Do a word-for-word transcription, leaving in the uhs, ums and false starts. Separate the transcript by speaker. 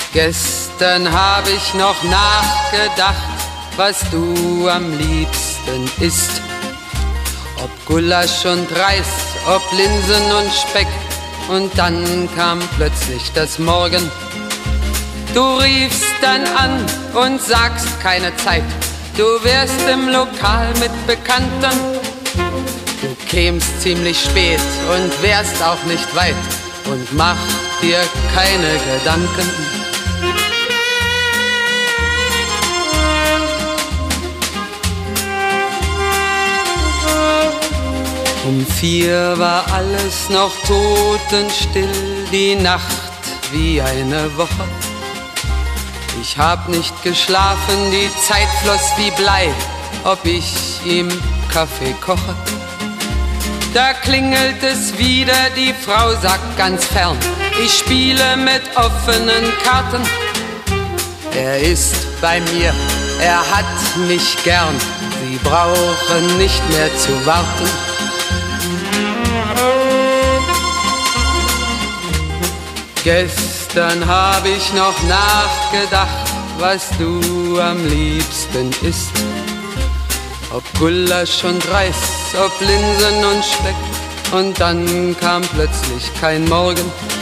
Speaker 1: Gestern hab ich noch nachgedacht, was du am liebsten isst. Ob Gulasch und Reis, ob Linsen und Speck. Und dann kam plötzlich das Morgen. Du riefst dann an und sagst keine Zeit. Du wärst im Lokal mit Bekannten. Du kämst ziemlich spät und wärst auch nicht weit. Und mach dir keine Gedanken. Um vier war alles noch totenstill, die Nacht wie eine Woche. Ich hab nicht geschlafen, die Zeit floss wie Blei, ob ich ihm Kaffee koche. Da klingelt es wieder, die Frau sagt ganz fern, ich spiele mit offenen Karten. Er ist bei mir, er hat mich gern, sie brauchen nicht mehr zu warten. Gestern hab ich noch nachgedacht, was du am liebsten isst. Ob Gulasch und Reis, ob Linsen und Speck. Und dann kam plötzlich kein Morgen.